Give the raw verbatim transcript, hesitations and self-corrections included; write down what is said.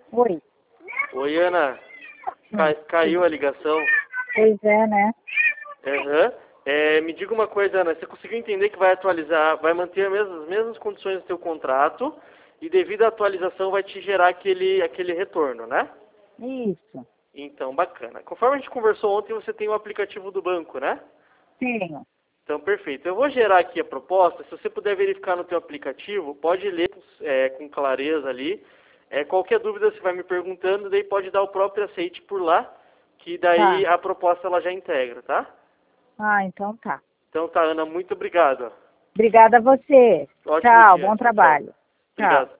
Oi. Oi, Ana. Ca- caiu a ligação. Pois é, né? Aham. É, me diga uma coisa, Ana. Você conseguiu entender que vai atualizar, vai manter as mesmas, as mesmas condições do seu contrato e devido à atualização vai te gerar aquele, aquele retorno, né? Isso. Então, bacana. Conforme a gente conversou ontem, você tem o aplicativo do banco, né? Tenho. Então, perfeito. Eu vou gerar aqui a proposta. Se você puder verificar no teu aplicativo, pode ler é, com clareza ali. É, qualquer dúvida você vai me perguntando, daí pode dar o próprio aceite por lá, que daí Tá. a proposta ela já integra, tá? Ah, então tá. Então tá, Ana, muito obrigado. Obrigada a você. Ótimo Tchau, dia. bom Tchau, tchau. trabalho. Tchau. Obrigado.